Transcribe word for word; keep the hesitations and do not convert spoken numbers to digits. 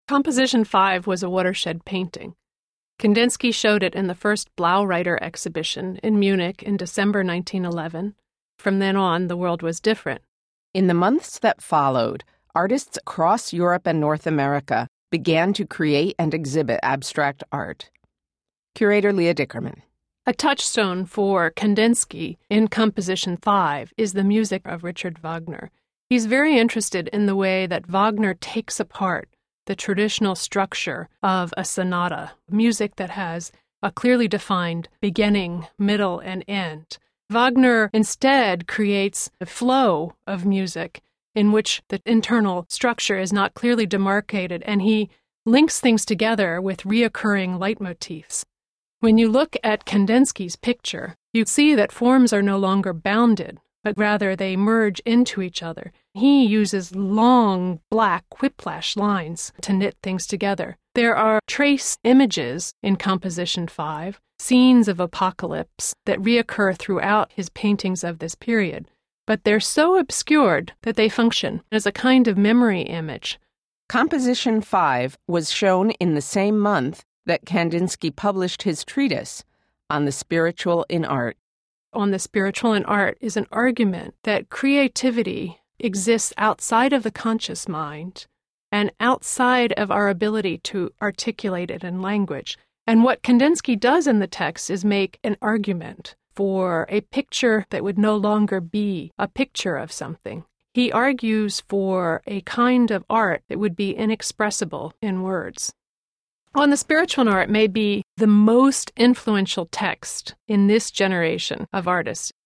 Composition five was a watershed painting. Kandinsky showed it in the first Blaureiter exhibition in Munich in December nineteen eleven. From then on, the world was different. In the months that followed, artists across Europe and North America began to create and exhibit abstract art. Curator Leah Dickerman. A touchstone for Kandinsky in Composition five is the music of Richard Wagner. He's very interested in the way that Wagner takes apart the traditional structure of a sonata, music that has a clearly defined beginning, middle, and end. Wagner instead creates a flow of music in which the internal structure is not clearly demarcated, and he links things together with reoccurring leitmotifs. When you look at Kandinsky's picture, you see that forms are no longer bounded, but rather they merge into each other. He uses long, black whiplash lines to knit things together. There are trace images in Composition five, scenes of apocalypse that reoccur throughout his paintings of this period, but they're so obscured that they function as a kind of memory image. Composition five was shown in the same month that Kandinsky published his treatise on the spiritual in art. On the spiritual in art is an argument that creativity exists outside of the conscious mind and outside of our ability to articulate it in language. And what Kandinsky does in the text is make an argument for a picture that would no longer be a picture of something. He argues for a kind of art that would be inexpressible in words. On the Spiritual in Art may be the most influential text in this generation of artists.